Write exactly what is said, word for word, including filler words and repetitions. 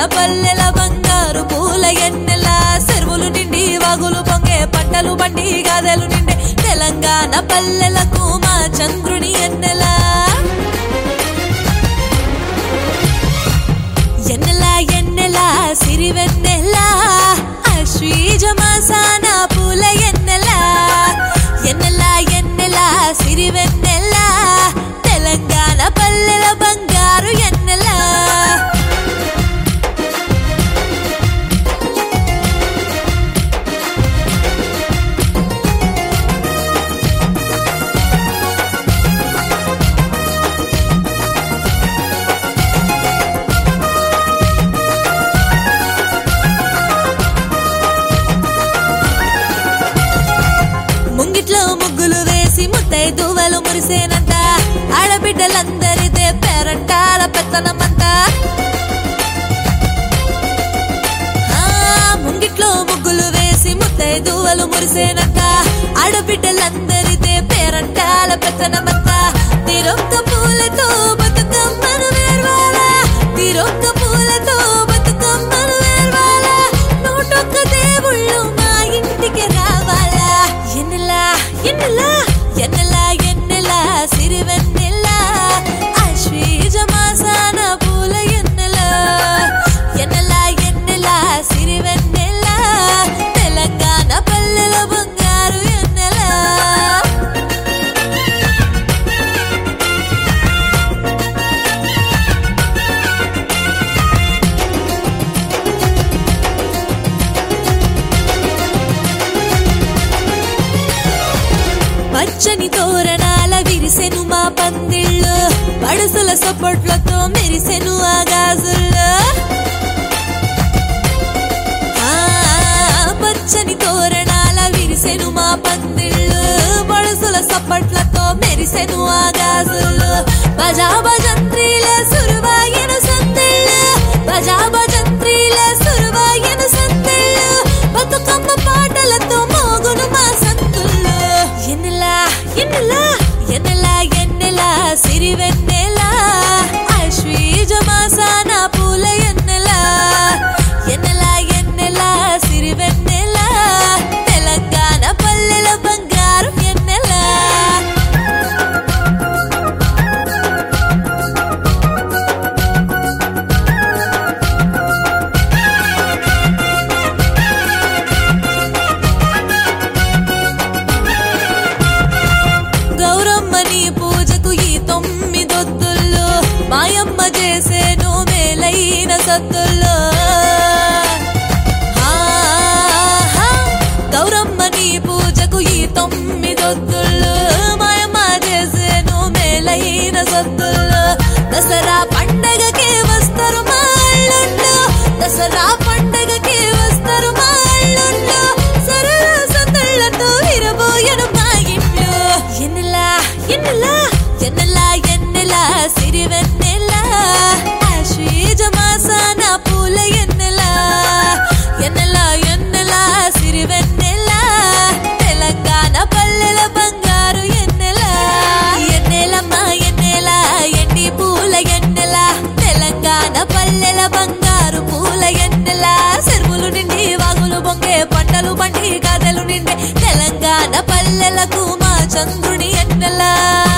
పల్లెల బంగారు పూల ఎన్నెల చెరువులు నిండి వాగులు పొంగే పంటలు బండి గాదెలు నిండే తెలంగాణ పల్లెలకు మా చంద్రుని ఎన్నెల ఎన్నెల ఎన్నెల సిరివెన్నెల ఆశ్వీజ మాసాన పూల ఎన్నెల ఎన్నెల ఎన్నెల సిరివెన్నెల తెలంగాణ పల్లెల బంగారు ఎన్నెల ముంగిట్లో ముగ్గులు వేసి ముత్తైదువలు మురిసేనంత ఆడబిడ్డలందరిదే పేరంటాల పెత్తనమంతా ముంగిట్లో ముగ్గులు వేసి ముత్తైదువలు మురిసేనంత ఆడబిడ్డలందరిదే పేరంటాల పెత్తనమంతా తిరొక్క పూలతో బతుకమ్మను వేర్వాలా తిరొక్క పూలతో బతుకమ్మను వేర్వాలా నూటొక్క దేవుళ్ళు మా ఇంటికి రావాలా ఎన్నెల ఎన్నెల ఎన్నెల ఎన్నెల సిరివెన్నెల ఆశ్వీజ మాసాన పూల ఎన్నెల ఎన్నెల ఎన్నెల సిరివెన్నెల తెలంగాణ పల్లెల బంగారు ఎన్నెల పచ్చని తోరణాల విరిసెను మా పందిళ్ళు పడుసుల సొప్పట్లతో మెరిసెను ఆ గాజుల్లో పచ్చని తోరణాల విరిసెను మా పందిళ్ళు పడుసుల సొప్పట్లతో మెరిసెను ఆ గాజుల్లో బజా భజంత్రీల సురువాయన సందిళ్ళు బజా భజంత్రీల సురువాయన సందిళ్ళు బతుకమ్మ పాటలతో మోగును మా సంతుల్లో ఎన్నెల ఎన్నెల ఎన్నెల ఎన్నెల సిరివెన్నెల ఆశ్వీజ మాసాన పూల ఎన్నెల ఎన్నెల ఎన్నెల సిరివెన్నెల తెలంగాణ పల్లెల బంగారు ఎన్నెల గౌరమ్మని పూజకు ఈ తొమ్మిదొత్తుల్లో మాయమ్మ చేసేను మేలైన సత్తుల్లో గౌరమ్మని పూజకు ఈ తొమ్మిదొత్తుల్లో మాయమ్మ చేసేను మేలైన సత్తుల్లో దసరా పండగకే వస్తారు మా అల్లుళ్ళు దసరా పండగకే వస్తారు మా అల్లుళ్ళు సరళ సందళ్ళతో విరబోయను మా ఇంట్లో ఎన్నెల ఎన్నెల ఎన్నెల ఎన్నెల సిరివెన్నెల ఆశ్వీజ మాసాన పూల ఎన్నెల ఎన్నెల ఎన్నెల సిరివెన్నెల తెలంగాణ పల్లెల బంగారు ఎన్నెల ఎన్నెలమ్మ ఎన్నెల ఎండి పూల ఎన్నెల తెలంగాణ పల్లెల బంగారు పూల ఎన్నెల చెరువులు నిండి వాగులు బొంగే పంటలు బండి గాదెలు నిండే తెలంగాణ పల్లెలకు మా చంద్రుని ఎన్నెల